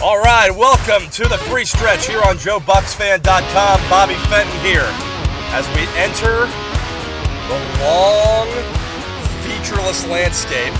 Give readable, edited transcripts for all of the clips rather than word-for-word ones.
All right, welcome to the free stretch here on JoeBucksFan.com. Bobby Fenton here as we enter the long, featureless landscape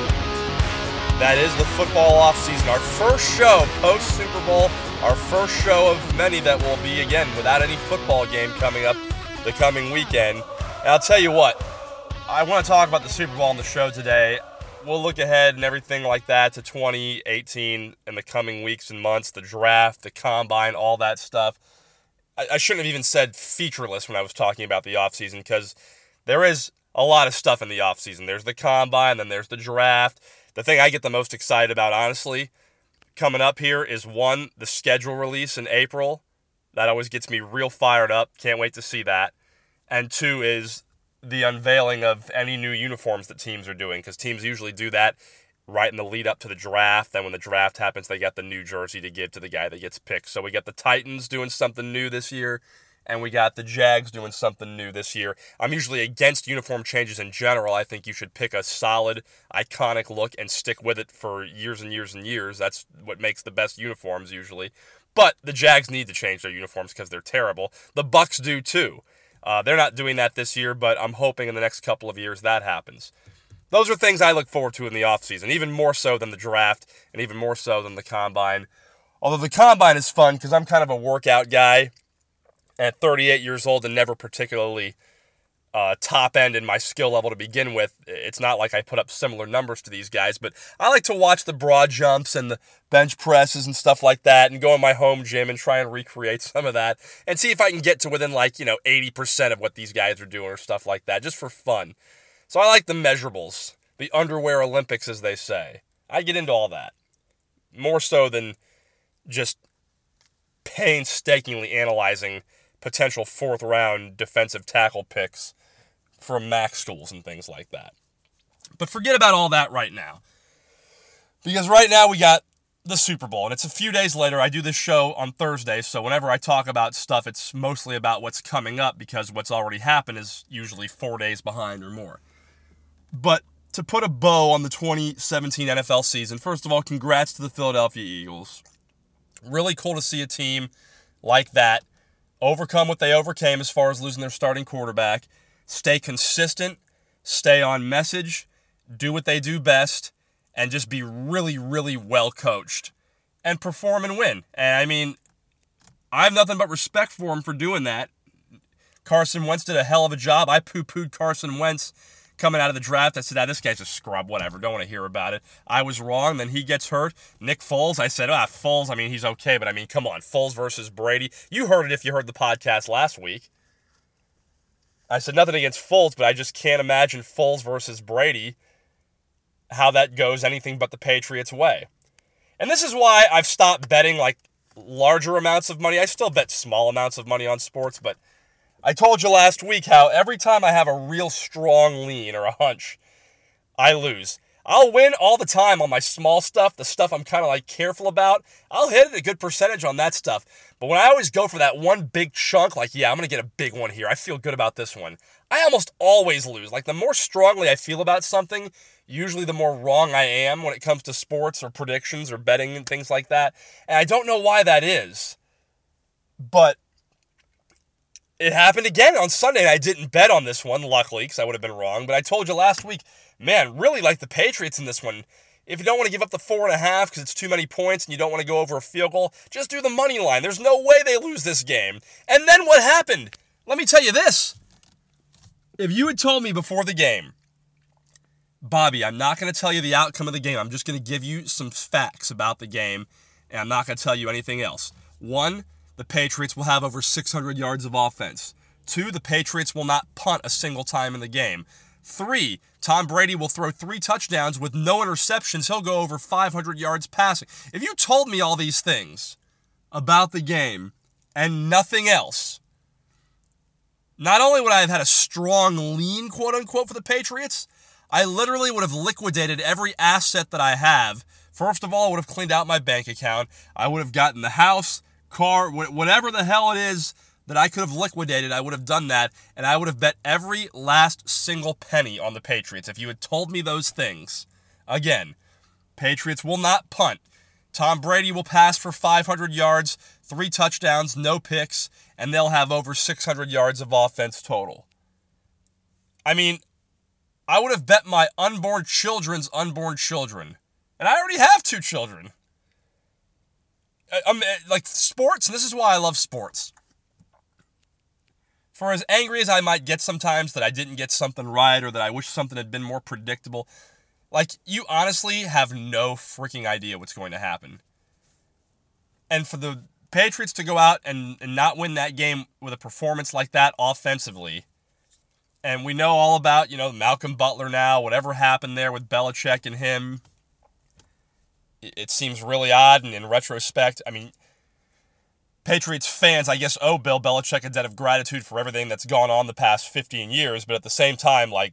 that is the football offseason. Our first show post-Super Bowl, our first show of many that will be, again, without any football game coming up the coming weekend. And I'll tell you what, I want to talk about the Super Bowl on the show today. We'll look ahead and everything like that to 2018 in the coming weeks and months, the draft, the combine, all that stuff. I shouldn't have even said featureless when I was talking about the offseason because there is a lot of stuff in the offseason. There's the combine, then there's the draft. The thing I get the most excited about, honestly, coming up here is one, the schedule release in April. That always gets me real fired up. Can't wait to see that. And two is the unveiling of any new uniforms that teams are doing, because teams usually do that right in the lead up to the draft. Then when the draft happens, they got the new jersey to give to the guy that gets picked. So we got the Titans doing something new this year, and we got the Jags doing something new this year. I'm usually against uniform changes in general. I think you should pick a solid, iconic look and stick with it for years and years and years. That's what makes the best uniforms usually. But the Jags need to change their uniforms because they're terrible. The Bucs do too. They're not doing that this year, but I'm hoping in the next couple of years that happens. Those are things I look forward to in the offseason, even more so than the draft and even more so than the combine. Although the combine is fun because I'm kind of a workout guy at 38 years old and never particularly top end in my skill level to begin with. It's not like I put up similar numbers to these guys, but I like to watch the broad jumps and the bench presses and stuff like that and go in my home gym and try and recreate some of that and see if I can get to within 80% of what these guys are doing or stuff like that, just for fun. So I like the measurables, the underwear Olympics, as they say. I get into all that, more so than just painstakingly analyzing potential fourth-round defensive tackle picks from Max Stools and things like that. But forget about all that right now. Because right now we got the Super Bowl, and it's a few days later. I do this show on Thursday, so whenever I talk about stuff, it's mostly about what's coming up because what's already happened is usually 4 days behind or more. But to put a bow on the 2017 NFL season, first of all, congrats to the Philadelphia Eagles. Really cool to see a team like that overcome what they overcame as far as losing their starting quarterback, stay consistent, stay on message, do what they do best, and just be really, really well coached and perform and win. And I mean, I have nothing but respect for them for doing that. Carson Wentz did a hell of a job. I poo-pooed Carson Wentz coming out of the draft. I said, this guy's a scrub, whatever, don't want to hear about it. I was wrong, then he gets hurt. Nick Foles, I said, Foles, he's okay, but come on, Foles versus Brady. You heard it if you heard the podcast last week. I said nothing against Foles, but I just can't imagine Foles versus Brady, how that goes anything but the Patriots' way. And this is why I've stopped betting larger amounts of money. I still bet small amounts of money on sports, but I told you last week how every time I have a real strong lean or a hunch, I lose. I'll win all the time on my small stuff, the stuff I'm kind of careful about. I'll hit a good percentage on that stuff. But when I always go for that one big chunk, I'm going to get a big one here. I feel good about this one. I almost always lose. The more strongly I feel about something, usually the more wrong I am when it comes to sports or predictions or betting and things like that. And I don't know why that is. But it happened again on Sunday, and I didn't bet on this one, luckily, because I would have been wrong. But I told you last week, man, really like the Patriots in this one. If you don't want to give up the 4.5 because it's too many points and you don't want to go over a field goal, just do the money line. There's no way they lose this game. And then what happened? Let me tell you this. If you had told me before the game, Bobby, I'm not going to tell you the outcome of the game. I'm just going to give you some facts about the game, and I'm not going to tell you anything else. 1, the Patriots will have over 600 yards of offense. 2, the Patriots will not punt a single time in the game. 3, Tom Brady will throw 3 touchdowns with no interceptions. He'll go over 500 yards passing. If you told me all these things about the game and nothing else, not only would I have had a strong lean, quote-unquote, for the Patriots, I literally would have liquidated every asset that I have. First of all, I would have cleaned out my bank account. I would have gotten the house, car, whatever the hell it is that I could have liquidated, I would have done that, and I would have bet every last single penny on the Patriots. If you had told me those things, again, Patriots will not punt. Tom Brady will pass for 500 yards, 3 touchdowns, no picks, and they'll have over 600 yards of offense total. I mean, I would have bet my unborn children's unborn children. And I already have 2 children. Like sports, and this is why I love sports. For as angry as I might get sometimes that I didn't get something right or that I wish something had been more predictable, like, you honestly have no freaking idea what's going to happen. And for the Patriots to go out and not win that game with a performance like that offensively, and we know all about, Malcolm Butler now, whatever happened there with Belichick and him, it seems really odd, and in retrospect, I mean, Patriots fans, I guess, owe Bill Belichick a debt of gratitude for everything that's gone on the past 15 years, but at the same time, like,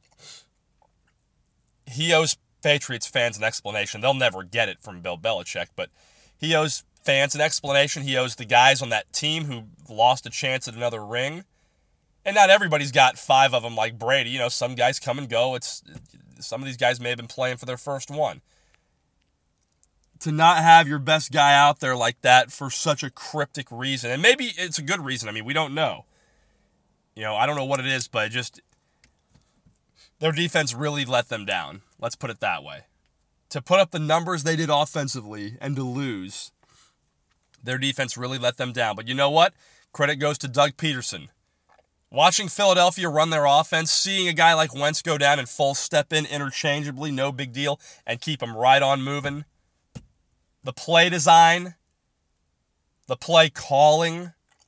he owes Patriots fans an explanation. They'll never get it from Bill Belichick, but he owes fans an explanation. He owes the guys on that team who lost a chance at another ring. And not everybody's got 5 of them like Brady. Some guys come and go. Some of these guys may have been playing for their first one. To not have your best guy out there like that for such a cryptic reason, and maybe it's a good reason. I mean, we don't know. I don't know what it is, but their defense really let them down. Let's put it that way. To put up the numbers they did offensively and to lose, their defense really let them down. But you know what? Credit goes to Doug Peterson. Watching Philadelphia run their offense, seeing a guy like Wentz go down and full step in interchangeably, no big deal, and keep him right on moving. The play design, the play calling,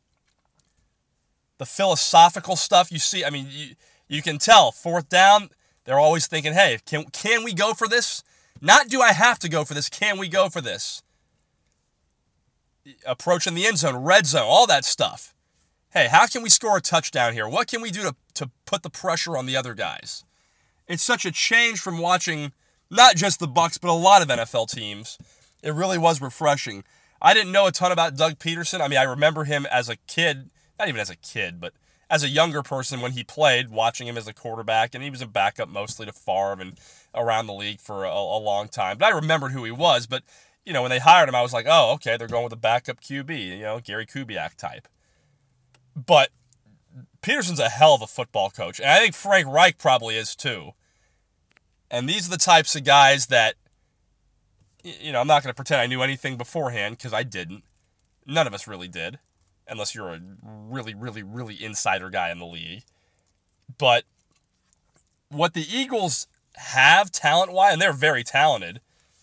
the philosophical stuff you see. I mean, you can tell, 4th down, they're always thinking, hey, can we go for this? Not do I have to go for this, can we go for this? Approaching the end zone, red zone, all that stuff. Hey, how can we score a touchdown here? What can we do to put the pressure on the other guys? It's such a change from watching not just the Bucs, but a lot of NFL teams. It really was refreshing. I didn't know a ton about Doug Peterson. I mean, I remember him as a kid, not even as a kid, but as a younger person when he played, watching him as a quarterback, and he was a backup mostly to Favre and around the league for a long time. But I remembered who he was, but, when they hired him, I was like, oh, okay, they're going with a backup QB, Gary Kubiak type. But Peterson's a hell of a football coach, and I think Frank Reich probably is too. And these are the types of guys that, I'm not going to pretend I knew anything beforehand, because I didn't. None of us really did, unless you're a really, really, really insider guy in the league. But what the Eagles have talent-wise, and they're very talented,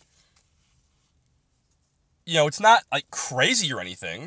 it's not like crazy or anything.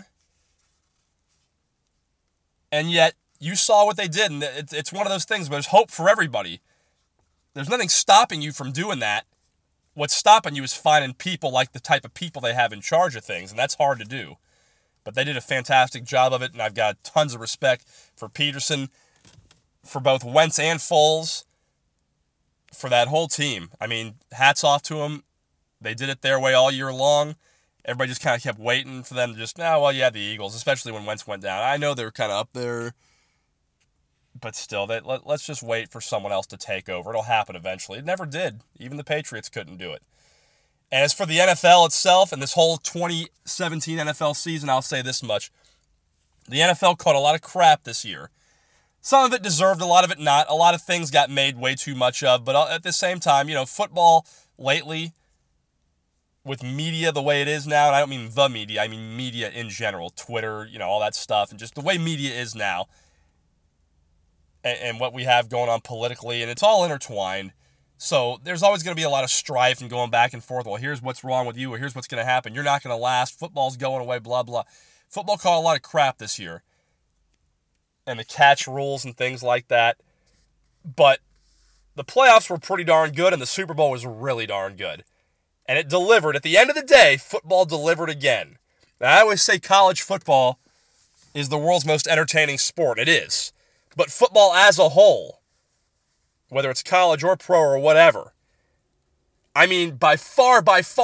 And yet, you saw what they did, and it's one of those things, but there's hope for everybody. There's nothing stopping you from doing that. What's stopping you is finding people like the type of people they have in charge of things, and that's hard to do. But they did a fantastic job of it, and I've got tons of respect for Peterson, for both Wentz and Foles, for that whole team. I mean, hats off to them. They did it their way all year long. Everybody just kind of kept waiting for them to just, the Eagles, especially when Wentz went down. I know they were kind of up there, but still, let's just wait for someone else to take over. It'll happen eventually. It never did. Even the Patriots couldn't do it. And as for the NFL itself and this whole 2017 NFL season, I'll say this much. The NFL caught a lot of crap this year. Some of it deserved, a lot of it not. A lot of things got made way too much of. But at the same time, football lately, with media the way it is now, and I don't mean the media, I mean media in general, Twitter, all that stuff, and just the way media is now, and what we have going on politically, and it's all intertwined. So there's always going to be a lot of strife and going back and forth. Well, here's what's wrong with you, or here's what's going to happen. You're not going to last. Football's going away, blah, blah. Football caught a lot of crap this year. And the catch rules and things like that. But the playoffs were pretty darn good, and the Super Bowl was really darn good. And it delivered. At the end of the day, football delivered again. Now, I always say college football is the world's most entertaining sport. It is. But football as a whole, whether it's college or pro or whatever, I mean, by far,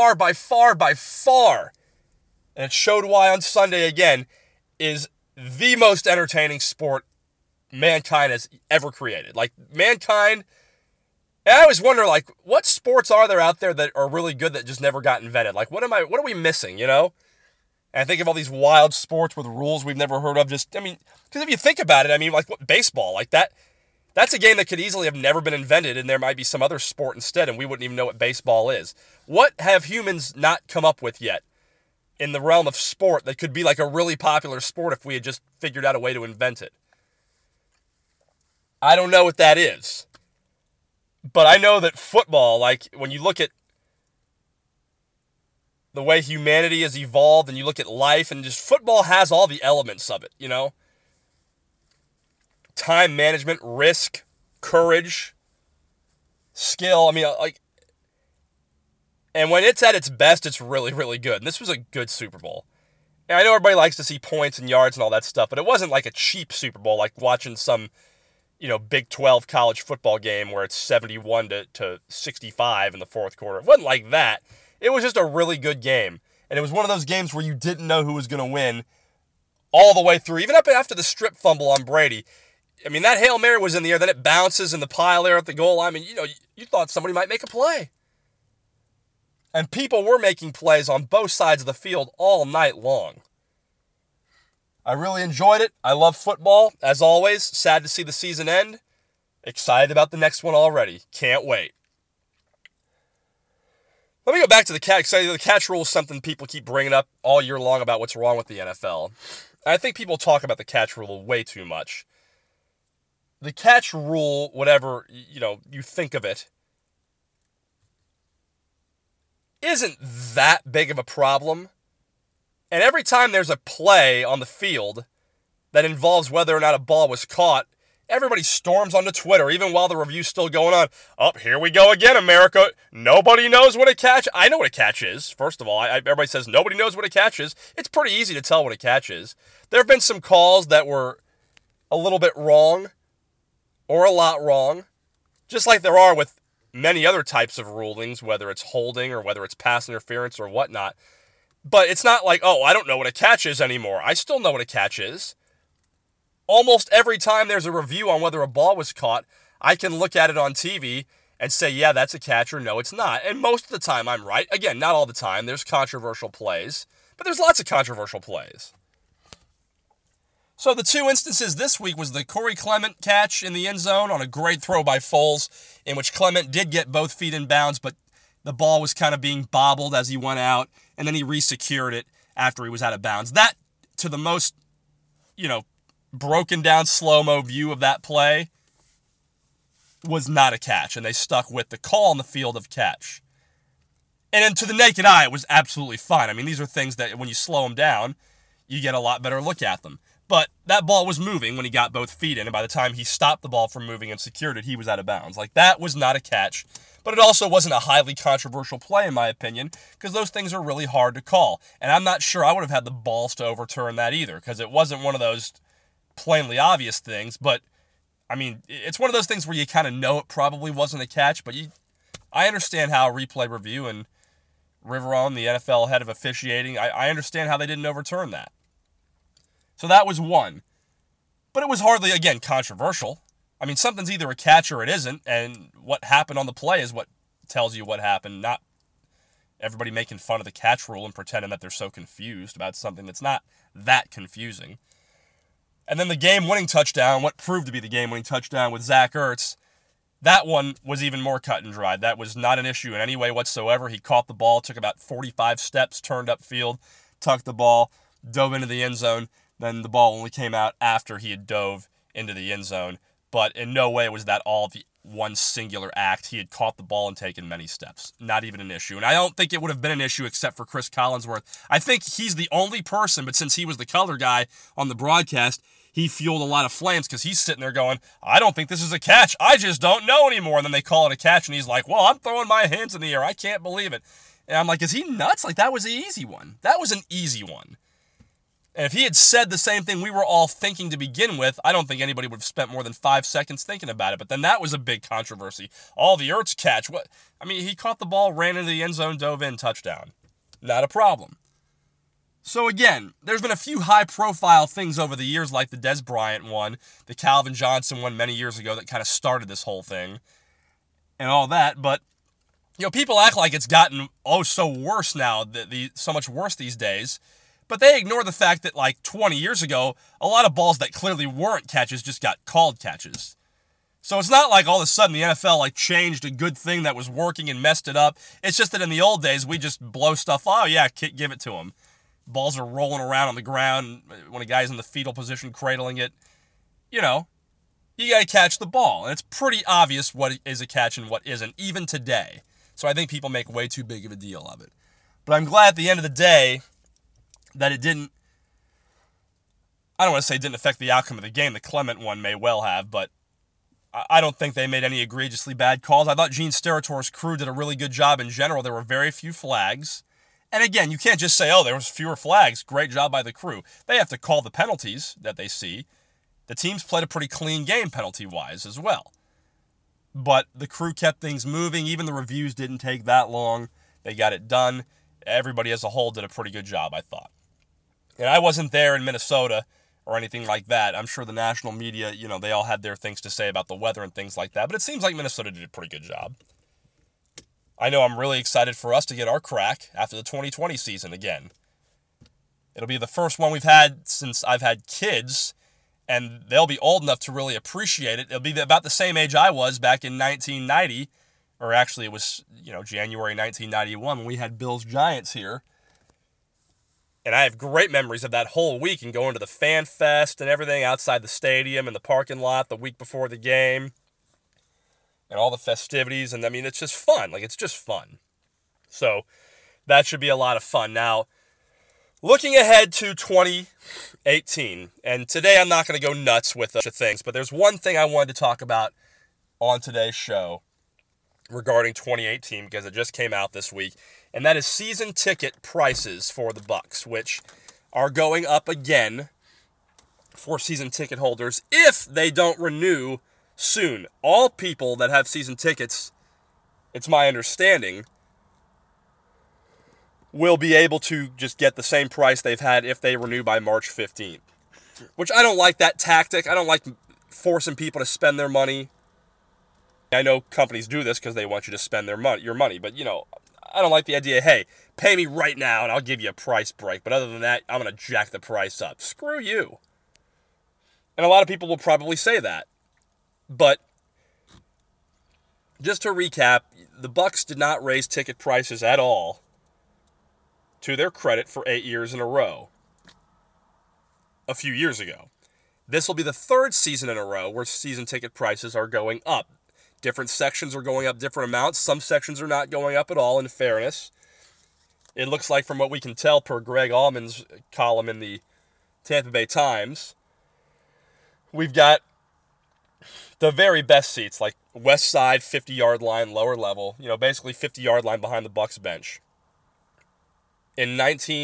and it showed why on Sunday again, is the most entertaining sport mankind has ever created. Like, mankind, And I always wonder, like, what sports are there out there that are really good that just never got invented? Like, what are we missing, you know? And I think of all these wild sports with rules we've never heard of. Because if you think about it, like, what, baseball, like that's a game that could easily have never been invented, and there might be some other sport instead, and we wouldn't even know what baseball is. What have humans not come up with yet in the realm of sport that could be like a really popular sport if we had just figured out a way to invent it? I don't know what that is. But I know that football, like, when you look at the way humanity has evolved and you look at life, and just football has all the elements of it, you know? Time management, risk, courage, skill. And when it's at its best, it's really, really good. And this was a good Super Bowl. And I know everybody likes to see points and yards and all that stuff, but it wasn't like a cheap Super Bowl, like watching some, Big 12 college football game where it's 71 to 65 in the fourth quarter. It wasn't like that. It was just a really good game. And it was one of those games where you didn't know who was going to win all the way through. Even up after the strip fumble on Brady. That Hail Mary was in the air, then it bounces in the pile there at the goal line. You thought somebody might make a play. And people were making plays on both sides of the field all night long. I really enjoyed it. I love football, as always. Sad to see the season end. Excited about the next one already. Can't wait. Let me go back to the catch. The catch rule is something people keep bringing up all year long about what's wrong with the NFL. I think people talk about the catch rule way too much. The catch rule, whatever, you think of it, isn't that big of a problem. And every time there's a play on the field that involves whether or not a ball was caught, everybody storms onto Twitter, even while the review's still going on. Here we go again, America. Nobody knows what a catch. I know what a catch is. First of all, everybody says nobody knows what a catch is. It's pretty easy to tell what a catch is. There have been some calls that were a little bit wrong or a lot wrong, just like there are with many other types of rulings, whether it's holding or whether it's pass interference or whatnot. But it's not like, I don't know what a catch is anymore. I still know what a catch is. Almost every time there's a review on whether a ball was caught, I can look at it on TV and say, yeah, that's a catch, or no, it's not. And most of the time I'm right. Again, not all the time. There's controversial plays, but there's lots of controversial plays. So the two instances this week was the Corey Clement catch in the end zone on a great throw by Foles, in which Clement did get both feet in bounds, but the ball was kind of being bobbled as he went out, and then he re-secured it after he was out of bounds. That, to the most, broken down slow-mo view of that play, was not a catch, and they stuck with the call on the field of catch. And then to the naked eye, it was absolutely fine. These are things that when you slow them down, you get a lot better look at them. But that ball was moving when he got both feet in, and by the time he stopped the ball from moving and secured it, he was out of bounds. That was not a catch. But it also wasn't a highly controversial play, in my opinion, because those things are really hard to call. And I'm not sure I would have had the balls to overturn that either, because it wasn't one of those plainly obvious things. But, it's one of those things where you kind of know it probably wasn't a catch, but I understand how replay review and Riveron, the NFL head of officiating, I understand how they didn't overturn that. So that was one. But it was hardly, again, controversial. Something's either a catch or it isn't, and what happened on the play is what tells you what happened, not everybody making fun of the catch rule and pretending that they're so confused about something that's not that confusing. And then the game-winning touchdown, what proved to be the game-winning touchdown with Zach Ertz, that one was even more cut and dried. That was not an issue in any way whatsoever. He caught the ball, took about 45 steps, turned upfield, tucked the ball, dove into the end zone. Then the ball only came out after he had dove into the end zone. But in no way was that all the one singular act. He had caught the ball and taken many steps. Not even an issue. And I don't think it would have been an issue except for Chris Collinsworth. I think he's the only person, but since he was the color guy on the broadcast, he fueled a lot of flames because he's sitting there going, I don't think this is a catch. I just don't know anymore. And then they call it a catch, and he's like, well, I'm throwing my hands in the air. I can't believe it. And I'm like, is he nuts? That was an easy one. That was an easy one. And if he had said the same thing we were all thinking to begin with, I don't think anybody would have spent more than 5 seconds thinking about it. But then that was a big controversy. The Ertz catch. He caught the ball, ran into the end zone, dove in, touchdown. Not a problem. So again, there's been a few high-profile things over the years, like the Dez Bryant one, the Calvin Johnson one many years ago that kind of started this whole thing. and all that. But, people act like it's gotten, so worse now, so much worse these days. But they ignore the fact that, 20 years ago, a lot of balls that clearly weren't catches just got called catches. So it's not like all of a sudden the NFL, changed a good thing that was working and messed it up. It's just that in the old days, we just blow stuff, give it to them. Balls are rolling around on the ground when a guy's in the fetal position cradling it. You got to catch the ball. And it's pretty obvious what is a catch and what isn't, even today. So I think people make way too big of a deal of it. But I'm glad at the end of the day that it didn't, I don't want to say it didn't affect the outcome of the game. The Clement one may well have, but I don't think they made any egregiously bad calls. I thought Gene Sterator's crew did a really good job in general. There were very few flags. And again, you can't just say, there was fewer flags. Great job by the crew. They have to call the penalties that they see. The teams played a pretty clean game penalty-wise as well. But the crew kept things moving. Even the reviews didn't take that long. They got it done. Everybody as a whole did a pretty good job, I thought. And I wasn't there in Minnesota or anything like that. I'm sure the national media, they all had their things to say about the weather and things like that. But it seems like Minnesota did a pretty good job. I know I'm really excited for us to get our crack after the 2020 season again. It'll be the first one we've had since I've had kids, and they'll be old enough to really appreciate it. It'll be about the same age I was back in 1990, or actually it was, January 1991 when we had Bills Giants here. And I have great memories of that whole week and going to the Fan Fest and everything outside the stadium and the parking lot the week before the game and all the festivities. And, it's just fun. It's just fun. So that should be a lot of fun. Now, looking ahead to 2018, and today I'm not going to go nuts with a bunch of things, but there's one thing I wanted to talk about on today's show regarding 2018 because it just came out this week, and that is season ticket prices for the Bucs, which are going up again for season ticket holders if they don't renew soon. All people that have season tickets, it's my understanding, will be able to just get the same price they've had if they renew by March 15th. Which I don't like that tactic. I don't like forcing people to spend their money. I know companies do this because they want you to spend your money, but I don't like the idea, hey, pay me right now and I'll give you a price break, but other than that, I'm going to jack the price up. Screw you. And a lot of people will probably say that. But just to recap, the Bucs did not raise ticket prices at all, to their credit, for 8 years in a row a few years ago. This will be the third season in a row where season ticket prices are going up. Different sections are going up different amounts. Some sections are not going up at all, in fairness. It looks like, from what we can tell per Greg Allman's column in the Tampa Bay Times, we've got the very best seats, like west side, 50-yard line, lower level, basically 50-yard line behind the Bucs bench. In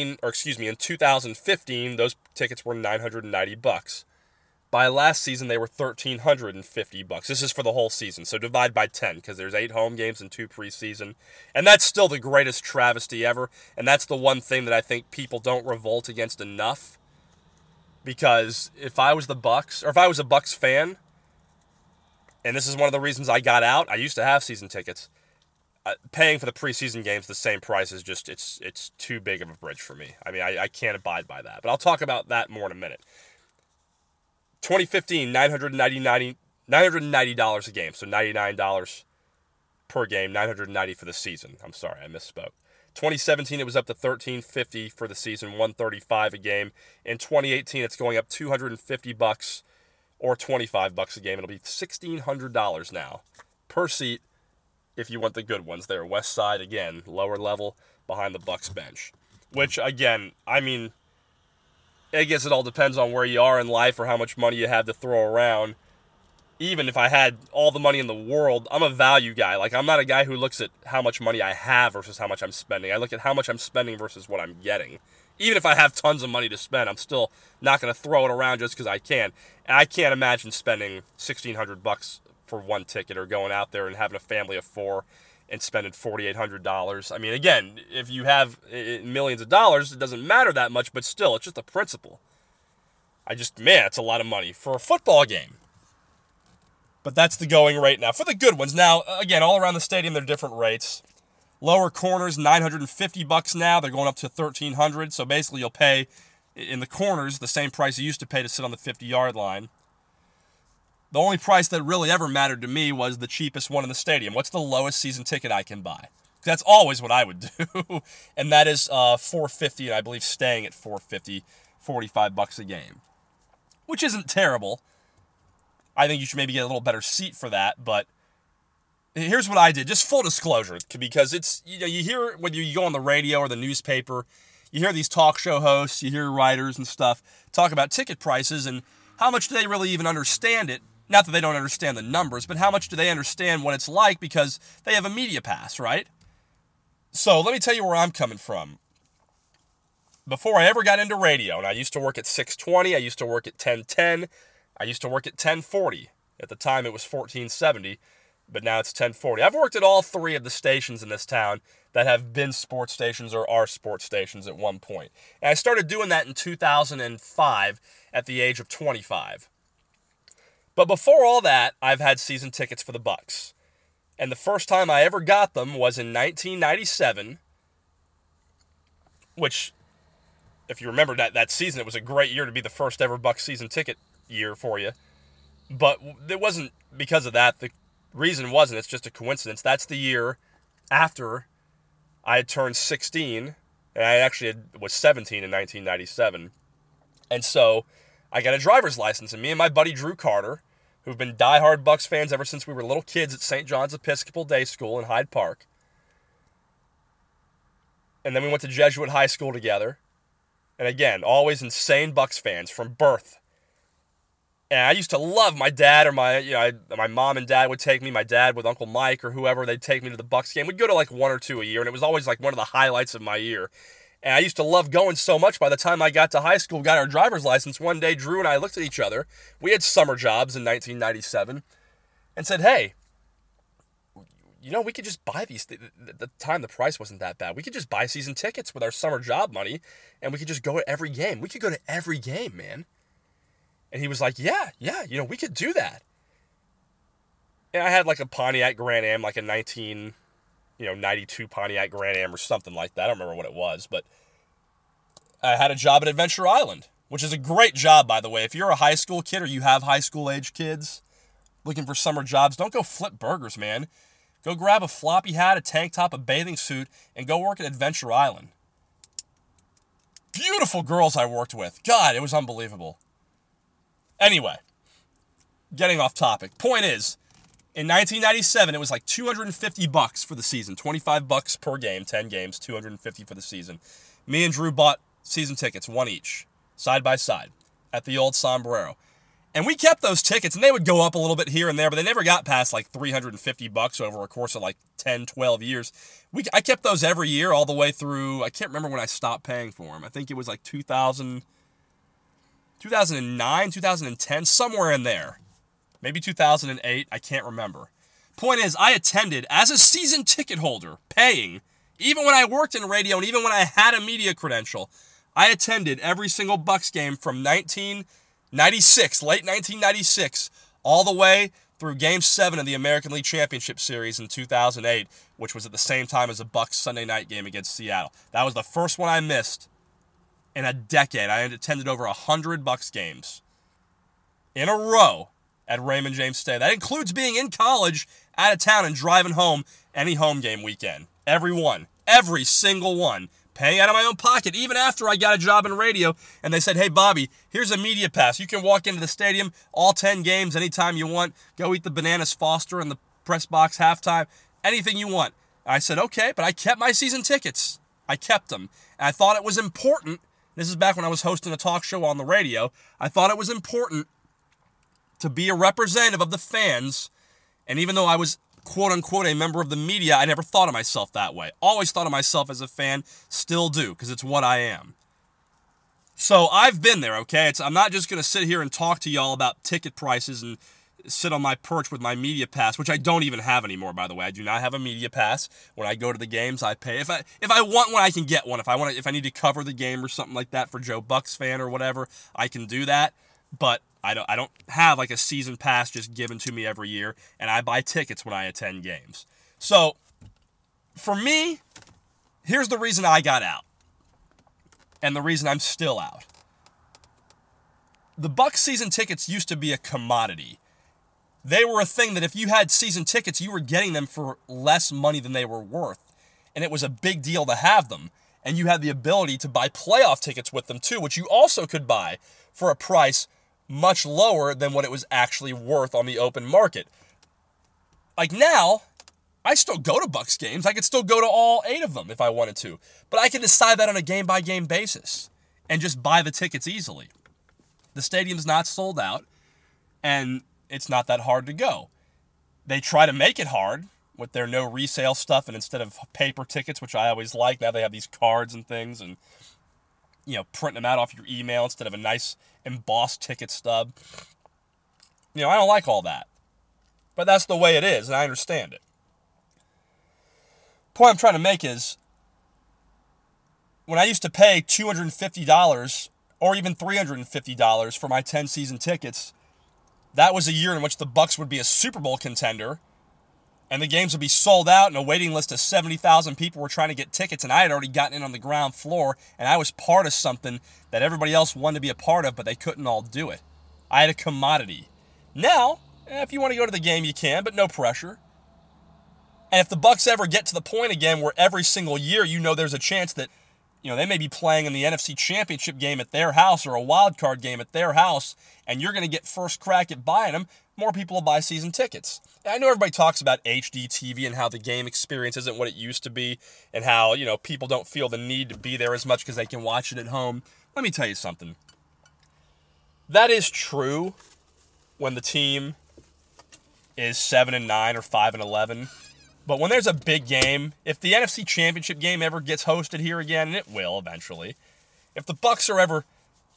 2015, those tickets were $990. By last season, they were $1,350. This is for the whole season, so divide by 10, because there's 8 home games and 2 preseason. And that's still the greatest travesty ever, and that's the one thing that I think people don't revolt against enough. Because if I was the Bucs, or if I was a Bucs fan, and this is one of the reasons I got out, I used to have season tickets, paying for the preseason games the same price is just, it's too big of a bridge for me. I can't abide by that. But I'll talk about that more in a minute. 2015, $990 a game, so $99 per game, $990 for the season. I'm sorry, I misspoke. 2017, it was up to $1,350 for the season, $135 a game. In 2018, it's going up $250 or $25 a game. It'll be $1,600 now per seat if you want the good ones there. West side, again, lower level, behind the Bucs bench. Which, again, I guess it all depends on where you are in life or how much money you have to throw around. Even if I had all the money in the world, I'm a value guy. I'm not a guy who looks at how much money I have versus how much I'm spending. I look at how much I'm spending versus what I'm getting. Even if I have tons of money to spend, I'm still not going to throw it around just because I can. And I can't imagine spending $1,600 for one ticket or going out there and having a family of 4 and spending $4,800. Again, if you have millions of dollars, it doesn't matter that much, but still, it's just a principle. It's a lot of money for a football game. But that's the going rate now for the good ones. Now, again, all around the stadium, they're different rates. Lower corners, $950 now. They're going up to $1,300. So basically, you'll pay in the corners the same price you used to pay to sit on the 50-yard line. The only price that really ever mattered to me was the cheapest one in the stadium. What's the lowest season ticket I can buy? That's always what I would do. And that is $450, and I believe staying at $450, $45 a game. Which isn't terrible. I think you should maybe get a little better seat for that, but here's what I did. Just full disclosure, because it's, you hear when you go on the radio or the newspaper, you hear these talk show hosts, you hear writers and stuff talk about ticket prices and how much do they really even understand it. Not that they don't understand the numbers, but how much do they understand what it's like because they have a media pass, right? So let me tell you where I'm coming from. Before I ever got into radio, and I used to work at 620, I used to work at 1010, I used to work at 1040. At the time it was 1470, but now it's 1040. I've worked at all three of the stations in this town that have been sports stations or are sports stations at one point. And I started doing that in 2005 at the age of 25. But before all that, I've had season tickets for the Bucks. And the first time I ever got them was in 1997, which, if you remember that season, it was a great year to be the first ever Bucks season ticket year for you. But it wasn't because of that. The reason wasn't. It's just a coincidence. That's the year after I had turned 16, and I actually was 17 in 1997. And so I got a driver's license, and me and my buddy Drew Carter, who've been diehard Bucks fans ever since we were little kids at St. John's Episcopal Day School in Hyde Park. And then we went to Jesuit High School together. And again, always insane Bucks fans from birth. And I used to love my dad or my mom and dad would take me, my dad with Uncle Mike or whoever, they'd take me to the Bucks game. We'd go to like one or two a year, and it was always like one of the highlights of my year. And I used to love going so much. By the time I got to high school, got our driver's license, one day Drew and I looked at each other. We had summer jobs in 1997 and said, hey, we could just buy these. At the time, the price wasn't that bad. We could just buy season tickets with our summer job money, and we could just go to every game. We could go to every game, man. And he was like, yeah, we could do that. And I had like a Pontiac Grand Am, like a 92 Pontiac Grand Am or something like that. I don't remember what it was, but I had a job at Adventure Island, which is a great job, by the way. If you're a high school kid or you have high school age kids looking for summer jobs, don't go flip burgers, man. Go grab a floppy hat, a tank top, a bathing suit, and go work at Adventure Island. Beautiful girls I worked with. God, it was unbelievable. Anyway, getting off topic. Point is, in 1997, it was like $250 for the season. $25 per game, 10 games, $250 for the season. Me and Drew bought season tickets, one each, side by side, at the old Sombrero. And we kept those tickets, and they would go up a little bit here and there, but they never got past like $350 over a course of like 10, 12 years. I kept those every year all the way through. I can't remember when I stopped paying for them. I think it was like 2009, 2010, somewhere in there. Maybe 2008, I can't remember. Point is, I attended as a season ticket holder, paying, even when I worked in radio and even when I had a media credential, I attended every single Bucks game from 1996, late 1996, all the way through Game 7 of the American League Championship Series in 2008, which was at the same time as a Bucks Sunday night game against Seattle. That was the first one I missed in a decade. I had attended over 100 Bucks games in a row at Raymond James Stadium. That includes being in college, out of town, and driving home any home game weekend. Every one. Every single one. Paying out of my own pocket, even after I got a job in radio, and they said, hey, Bobby, here's a media pass. You can walk into the stadium, all 10 games, anytime you want. Go eat the Bananas Foster in the press box halftime. Anything you want. I said, okay, but I kept my season tickets. I kept them. And I thought it was important. This is back when I was hosting a talk show on the radio. I thought it was important to be a representative of the fans. And even though I was, quote unquote, a member of the media, I never thought of myself that way. Always thought of myself as a fan, still do, because it's what I am. So I've been there, okay? I'm not just going to sit here and talk to y'all about ticket prices and sit on my perch with my media pass, which I don't even have anymore, by the way. I do not have a media pass. When I go to the games, I pay. If I want one, I can get one. If I need to cover the game or something like that for Joe Bucks fan or whatever, I can do that. But I don't have like a season pass just given to me every year, and I buy tickets when I attend games. So, for me, here's the reason I got out, and the reason I'm still out. The Bucs season tickets used to be a commodity. They were a thing that if you had season tickets, you were getting them for less money than they were worth. And it was a big deal to have them. And you had the ability to buy playoff tickets with them too, which you also could buy for a price much lower than what it was actually worth on the open market. Like now, I still go to Bucs games. I could still go to all 8 of them if I wanted to. But I can decide that on a game-by-game basis and just buy the tickets easily. The stadium's not sold out, and it's not that hard to go. They try to make it hard with their no resale stuff, and instead of paper tickets, which I always like, now they have these cards and things, and printing them out off your email instead of a nice embossed ticket stub. I don't like all that. But that's the way it is, and I understand it. The point I'm trying to make is, when I used to pay $250 or even $350 for my 10 season tickets, that was a year in which the Bucs would be a Super Bowl contender, and the games would be sold out, and a waiting list of 70,000 people were trying to get tickets, and I had already gotten in on the ground floor, and I was part of something that everybody else wanted to be a part of, but they couldn't all do it. I had a commodity. Now, if you want to go to the game, you can, but no pressure. And if the Bucs ever get to the point again where every single year there's a chance that they may be playing in the NFC Championship game at their house or a wild card game at their house, and you're going to get first crack at buying them, more people will buy season tickets. And I know everybody talks about HD TV and how the game experience isn't what it used to be, and how, people don't feel the need to be there as much because they can watch it at home. Let me tell you something. That is true when the team is 7-9 or 5-11. But when there's a big game, if the NFC Championship game ever gets hosted here again, and it will eventually, if the Bucs are ever,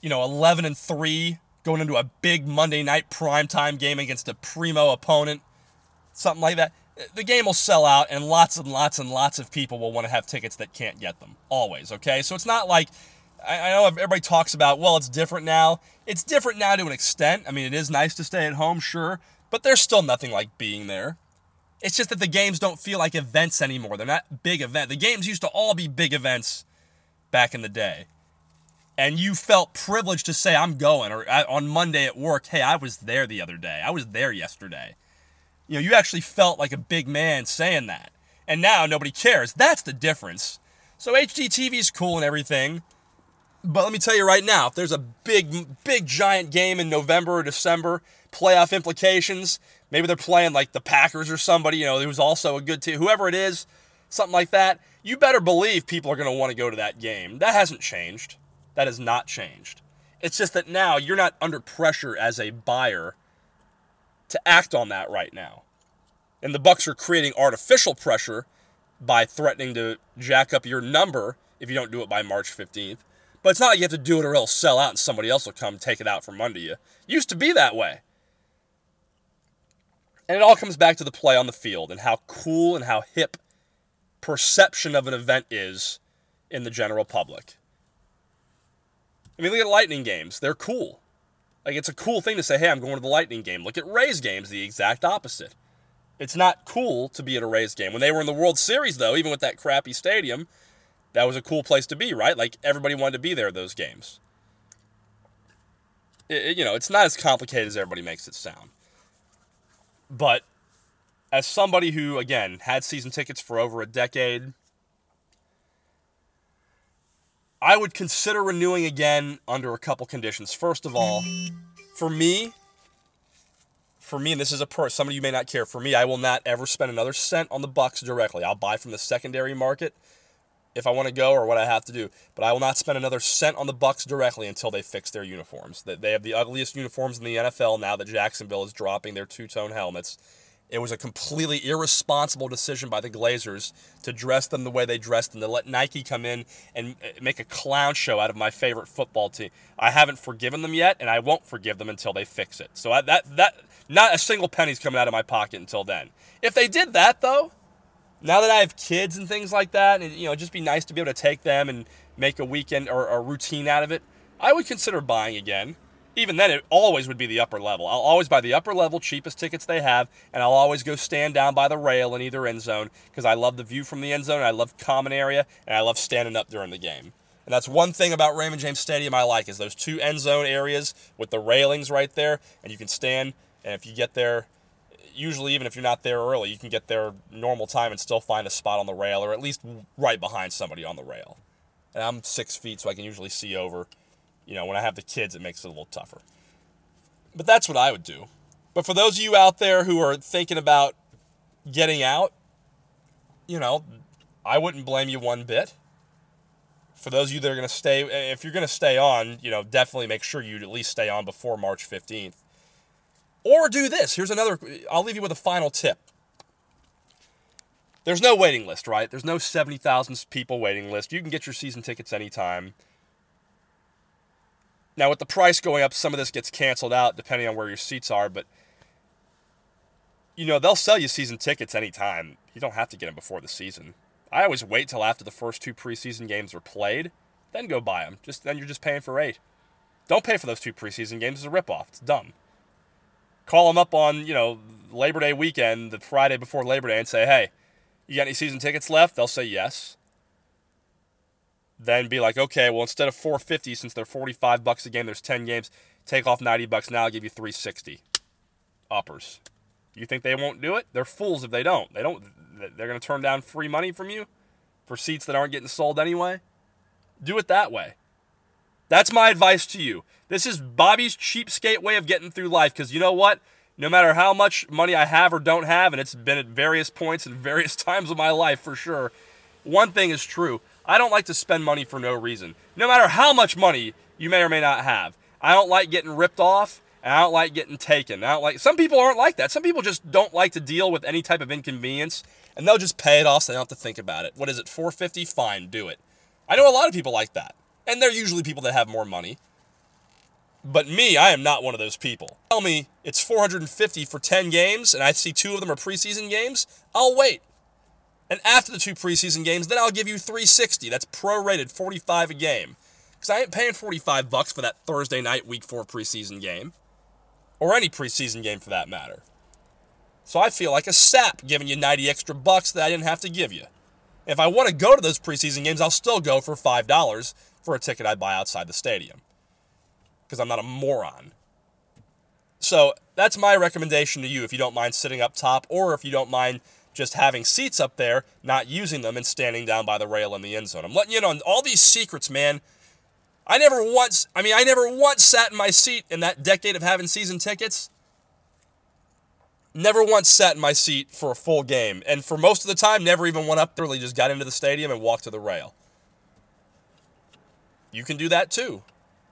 11-3, going into a big Monday night primetime game against a primo opponent, something like that, the game will sell out, and lots and lots and lots of people will want to have tickets that can't get them. Always, okay? So it's not like, I know everybody talks about, well, it's different now. It's different now to an extent. I mean, it is nice to stay at home, sure, but there's still nothing like being there. It's just that the games don't feel like events anymore. They're not big events. The games used to all be big events back in the day. And you felt privileged to say, I'm going. Or on Monday at work, hey, I was there the other day. I was there yesterday. You actually felt like a big man saying that. And now nobody cares. That's the difference. So HDTV is cool and everything. But let me tell you right now, if there's a big, giant game in November or December, playoff implications, maybe they're playing like the Packers or somebody, who's also a good team, whoever it is, something like that, you better believe people are going to want to go to that game. That hasn't changed. That has not changed. It's just that now you're not under pressure as a buyer to act on that right now. And the Bucs are creating artificial pressure by threatening to jack up your number if you don't do it by March 15th. But it's not like you have to do it or it'll sell out and somebody else will come take it out from under you. It used to be that way. And it all comes back to the play on the field and how cool and how hip perception of an event is in the general public. I mean, look at Lightning games. They're cool. Like, it's a cool thing to say, hey, I'm going to the Lightning game. Look at Rays games, the exact opposite. It's not cool to be at a Rays game. When they were in the World Series, though, even with that crappy stadium, that was a cool place to be, right? Like, everybody wanted to be there at those games. It's not as complicated as everybody makes it sound. But as somebody who, again, had season tickets for over a decade, I would consider renewing again under a couple conditions. First of all, for me, and this is some of you may not care, for me, I will not ever spend another cent on the Bucs directly. I'll buy from the secondary market if I want to go or what I have to do. But I will not spend another cent on the Bucs directly until they fix their uniforms. They have the ugliest uniforms in the NFL now that Jacksonville is dropping their two-tone helmets. It was a completely irresponsible decision by the Glazers to dress them the way they dressed them, to let Nike come in and make a clown show out of my favorite football team. I haven't forgiven them yet, and I won't forgive them until they fix it. So not a single penny's coming out of my pocket until then. If they did that, though, now that I have kids and things like that, and it'd just be nice to be able to take them and make a weekend or a routine out of it, I would consider buying again. even then, it always would be the upper level. I'll always buy the upper level, cheapest tickets they have, and I'll always go stand down by the rail in either end zone because I love the view from the end zone, I love common area, and I love standing up during the game. And that's one thing about Raymond James Stadium I like, is those two end zone areas with the railings right there, and you can stand, and if you get there, usually even if you're not there early, you can get there normal time and still find a spot on the rail, or at least right behind somebody on the rail. And I'm 6 feet, so I can usually see over. When I have the kids, it makes it a little tougher. But that's what I would do. But for those of you out there who are thinking about getting out, I wouldn't blame you one bit. For those of you that are going to stay, if you're going to stay on, definitely make sure you at least stay on before March 15th. Or do this. I'll leave you with a final tip. There's no waiting list, right? There's no 70,000 people waiting list. You can get your season tickets anytime. Now, with the price going up, some of this gets canceled out depending on where your seats are, but, they'll sell you season tickets anytime. You don't have to get them before the season. I always wait till after the first 2 preseason games are played, then go buy them. Then you're just paying for 8. Don't pay for those 2 preseason games. It's a ripoff. It's dumb. Call them up on, Labor Day weekend, the Friday before Labor Day, and say, hey, you got any season tickets left? They'll say yes. Then be like, okay, well, instead of $450, since they're $45 a game, there's 10 games, take off $90. Now I'll give you $360. Uppers. You think they won't do it? They're fools if they don't. They're going to turn down free money from you for seats that aren't getting sold anyway. Do it that way. That's my advice to you. This is Bobby's cheapskate way of getting through life, because you know what? No matter how much money I have or don't have, and it's been at various points and various times of my life for sure, one thing is true. I don't like to spend money for no reason. No matter how much money you may or may not have. I don't like getting ripped off, and I don't like getting taken. Some people aren't like that. Some people just don't like to deal with any type of inconvenience, and they'll just pay it off so they don't have to think about it. What is it, $450? Fine, do it. I know a lot of people like that, and they're usually people that have more money. But me, I am not one of those people. Tell me it's $450 for 10 games, and I see 2 of them are preseason games, I'll wait. And after the 2 preseason games, then I'll give you $360. That's prorated, $45 a game. Because I ain't paying $45 for that Thursday night Week 4 preseason game. Or any preseason game for that matter. So I feel like a sap giving you 90 extra bucks that I didn't have to give you. If I want to go to those preseason games, I'll still go for $5 for a ticket I'd buy outside the stadium. Because I'm not a moron. So that's my recommendation to you if you don't mind sitting up top, or if you don't mind just having seats up there, not using them, and standing down by the rail in the end zone. I'm letting you in on all these secrets, man. I never once sat in my seat in that decade of having season tickets. Never once sat in my seat for a full game. And for most of the time, never even went up there, really just got into the stadium and walked to the rail. You can do that too.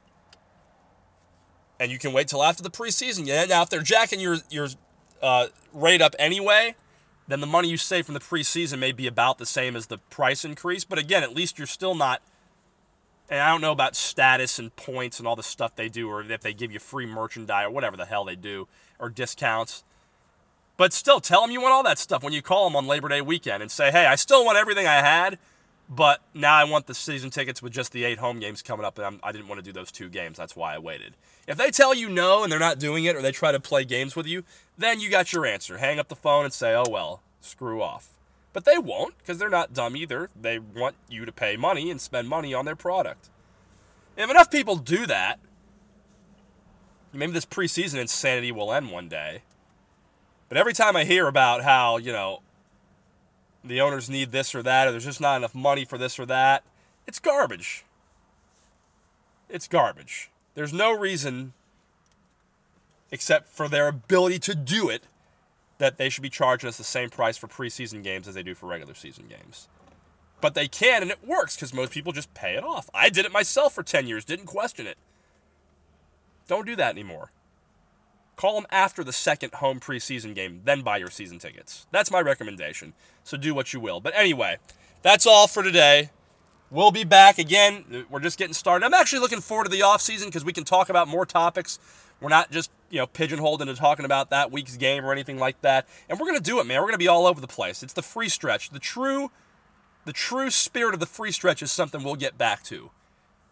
And you can wait till after the preseason game. Now, if they're jacking your rate up anyway, then the money you save from the preseason may be about the same as the price increase. But again, at least you're still not, and I don't know about status and points and all the stuff they do, or if they give you free merchandise or whatever the hell they do, or discounts. But still, tell them you want all that stuff when you call them on Labor Day weekend and say, hey, I still want everything I had, but now I want the season tickets with just the 8 home games coming up, and I didn't want to do those 2 games. That's why I waited. If they tell you no and they're not doing it, or they try to play games with you, then you got your answer. Hang up the phone and say, oh, well, screw off. But they won't, because they're not dumb either. They want you to pay money and spend money on their product. If enough people do that, maybe this preseason insanity will end one day. But every time I hear about how, the owners need this or that, or there's just not enough money for this or that, it's garbage. It's garbage. There's no reason, except for their ability to do it, that they should be charging us the same price for preseason games as they do for regular season games. But they can, and it works, because most people just pay it off. I did it myself for 10 years, didn't question it. Don't do that anymore. Call them after the second home preseason game, then buy your season tickets. That's my recommendation. So do what you will. But anyway, that's all for today. We'll be back again. We're just getting started. I'm actually looking forward to the offseason because we can talk about more topics. We're not just, pigeonholed into talking about that week's game or anything like that. And we're going to do it, man. We're going to be all over the place. It's the free stretch. The true spirit of the free stretch is something we'll get back to.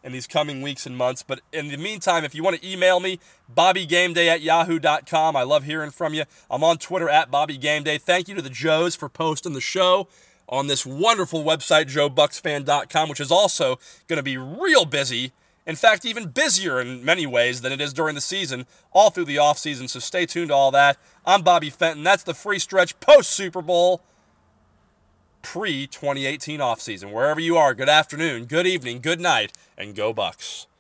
in these coming weeks and months. But in the meantime, if you want to email me, BobbyGameDay@yahoo.com. I love hearing from you. I'm on Twitter @BobbyGameDay. Thank you to the Joes for posting the show on this wonderful website, JoeBucksFan.com, which is also going to be real busy. In fact, even busier in many ways than it is during the season, all through the offseason. So stay tuned to all that. I'm Bobby Fenton. That's the free stretch post-Super Bowl, pre-2018 offseason. Wherever you are, good afternoon, good evening, good night, and go Bucks.